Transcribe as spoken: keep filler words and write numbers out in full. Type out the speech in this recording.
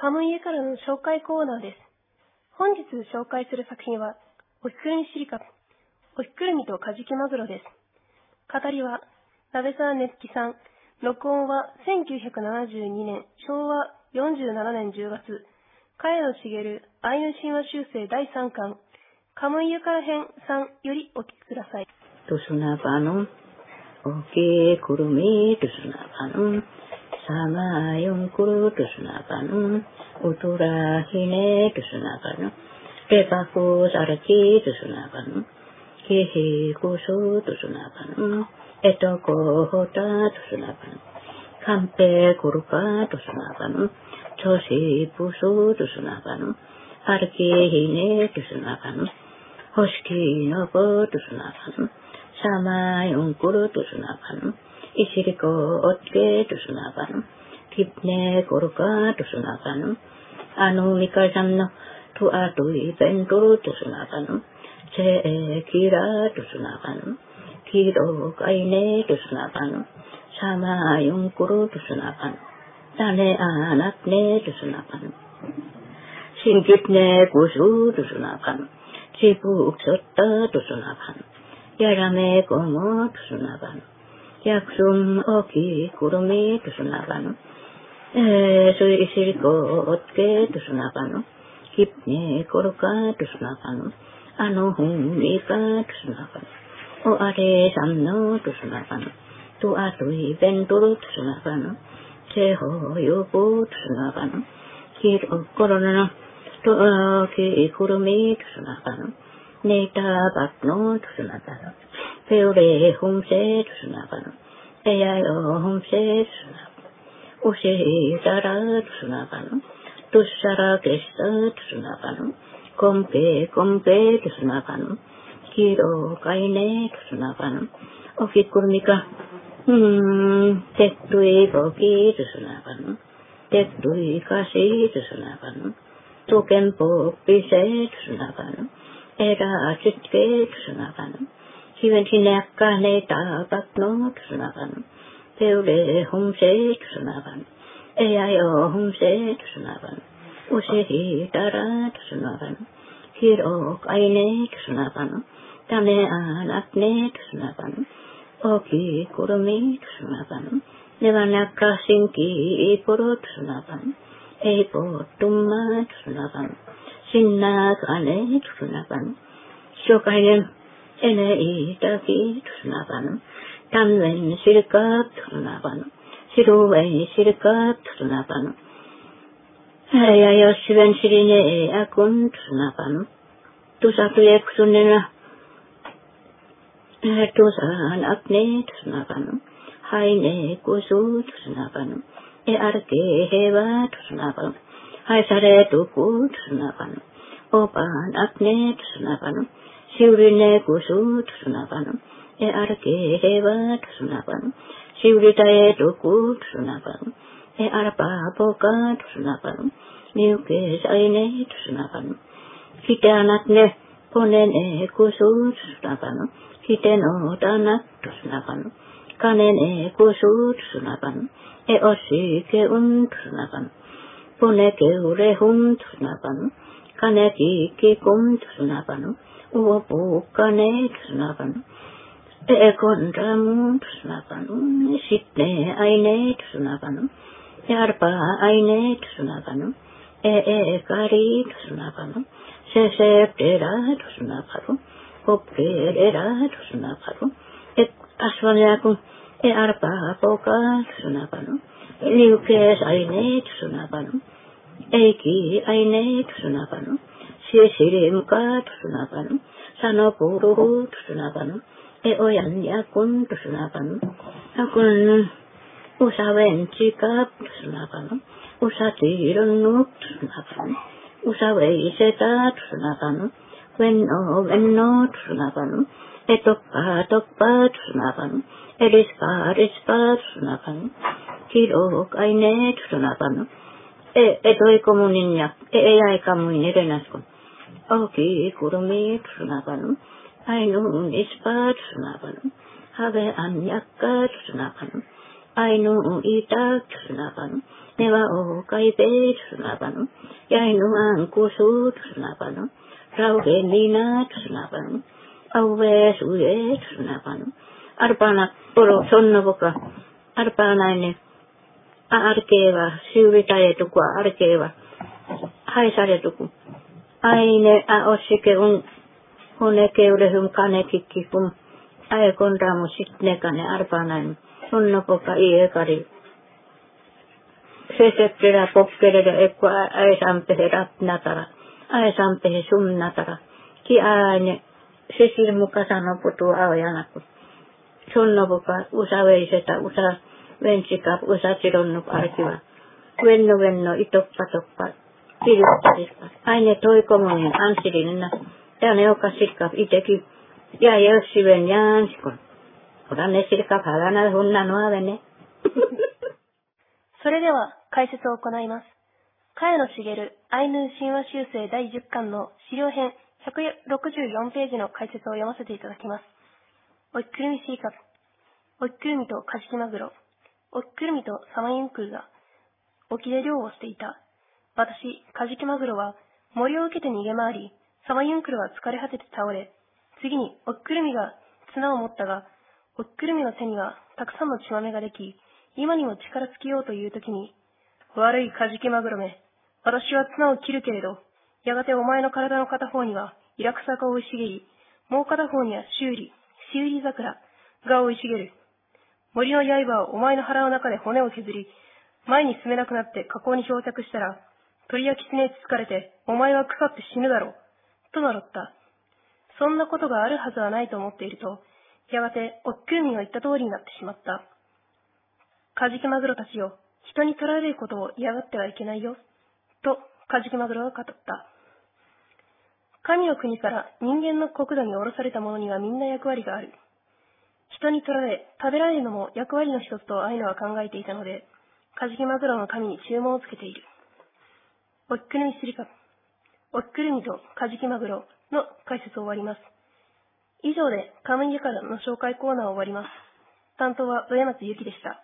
カムイエからの紹介コーナーです。本日紹介する作品は、おひくるみしりか、おひくるみとカジキマグロです。語りは、鍋沢ねつきさん。録音はせんきゅうひゃくななじゅうにねん、しょうわよんじゅうななねんじゅうがつ、茅野茂、アイヌ神話修正だいさんかん、カムイエから編さんよりお聞きください。 とすなばの、おきくるみとすなばの、さまよんくるとすなばの、うとらひねとすなばの、ればくさらきとすなばの、きひくすとすなばの、えとこほたとすなばの、かんぺくるかとすなばの、ちょしぷすとすなばの、あるきひねとすなばの、ほしきのぼとすなばの、さまよんくるとすなばの、いしりこおっけとすなばの、きっねこるかとすなばの、あのみかさんのとあといべんとるとすなばの、せえきらとすなばの、きろかいねとすなばの、さまよんくるとすなばの、たねあなくねとすなばの、しんきっねくすとすなばの、ちぶくそったとすなばの、やらめこもとすなばの、やくすんおきくるみとすなばの、えー、そいしりこおっけとすなばの、きっねこるかとすなばの、あのふんみかとすなばの、おあれさんのとすなばの、とあといべんとるとすなばの、せほよぼとすなばの、きろころの、とあきくるみとすなばの、ねたばっのとすなばの、ぺよれほんせとすなばの、えやよほんせとすなばの、おしだらとすなばの、とっさらけしたとすなばの、こんぺこんぺとすなばの、きろかいねとすなばの、おきくるみか、うーん、てっといぼきとすなばの、てっといかしとすなばの、とけんぽっぴせとすなばの、えらちっけとすなばの、ひべんちねっかねたばっのとすなばの、ぺうれほんせとすなばの、えやよほんせとすなばの、おしひたらとすなばの、きろかいねとすなばの、たねあなくねとすなばの、おきくるみとすなばの、ねばなかしんきいぽろとすなばの、えいぽっとんまとすなばの、しんなかねとすなばの、しょかいねん、えねいたきとすなばの、たんめんしるかとすなばの、しるえんしるかとすなばの、えやよしべんしりねえやくんとすなばの、とさとえくすねな、えとさなくねとすなばの、はいねこそとすなばの、えあるけへわとすなばの、はいされとことすなばの、おばなくねとすなばの、しうりねこそとすなばの、えあるけへわとすなばの、しうりたえとことすなばの、えあらぱぽかとすなばの、みうけさいねとすなばの、きてあなくね、ぽねねこそとすなばの、きてのだなとすなばの、かねねこそとすなばの、えおしけうんとすなばの、ぽねけうれほんとすなばの、かねききこんとすなばの、うおぽかねとすなばの、えこんらむとすなばの、しってあいねとすなばの、やらぱあいねとすなばの、ええかりとすなばの、せせてらとすなばの、ほっけれらとすなばの、えあすわねやくん、えあらぱぽかとすなばの、りうけさいねとすなばの、えきあいねとすなばの、しえしりむかとすなばの、さのぽろほとすなばの、えおやんやくんとすなばの、あくん、うさべんちかとすなばの、うさちいるのとすなばの、うさべいせたとすなばの、べんのべんのとすなばの、えとっぱとっぱとすなばの、えりすぱりすぱとすなばの、きろかいねとすなばの、え、えといこむにんや、え、えやいかむいねれなすこ。おきくるみとすなばの、あいのにすぱとすなばの、はべあんやっかとすなばの、 Ainu ita tsunapanu. Newa o kaipe tsunapanu. Yainu ankusu tsunapanu. Rauhe nina tsunapanu. Auwe suye tsunapanu. Arpana poro sonnoboka. Arpanaine. Arkeva. Siuritaetuku arkeva. Haisaretuku. Aine a ossike un. Hunekeulehum kanekikkikum. Aekonramu sitnekane arpanaine. Sonnoboka iekari. Sesettera pokkereda ekko aesampehe ratnatara. Aesampehe sumnatara. Ki aine sesirmuka sanoputu aojanaku. Sonnoboka usaveiseta usa vensikap usa tironnuk arkiva. Venno venno itoppa toppa. Kirjoittarispa. Aine toikomonen ansirinna. Ja ne okasikap iteki. Ja jossiven jaansikon. Otan esirkap halana hunna nuavene. それでは解説を行います。茅野茂アイヌー神話修正だいじゅっかんの資料編ひゃくろくじゅうよんページの解説を読ませていただきます。おっくるみシーカプ、おっくるみとカジキマグロ、おっくるみとサマユンクルが沖で漁をしていた。私、カジキマグロは森を受けて逃げ回り、サマユンクルは疲れ果てて倒れ、次におっくるみが綱を持ったが、おっくるみの手にはたくさんの血まめができ、今にも力尽きようというときに、悪いカジキマグロめ、私は綱を切るけれど、やがてお前の体の片方にはイラクサが生い茂り、もう片方には修理、修理桜が生い茂る。森の刃をお前の腹の中で骨を削り、前に進めなくなって河口に漂着したら、鳥や狐につつかれて、お前は腐って死ぬだろう、と名乗った。そんなことがあるはずはないと思っていると、やがておっくるみの言った通りになってしまった。カジキマグロたちよ、人に取られることを嫌がってはいけないよ、とカジキマグロが語った。神の国から人間の国土に降ろされた者にはみんな役割がある。人に取られ、食べられるのも役割の一つとアイヌは考えていたので、カジキマグロの神に注文をつけている。おっくるみすりか、おっくるみとカジキマグロの解説を終わります。以上でカムイエカラの紹介コーナーを終わります。担当は上松ゆきでした。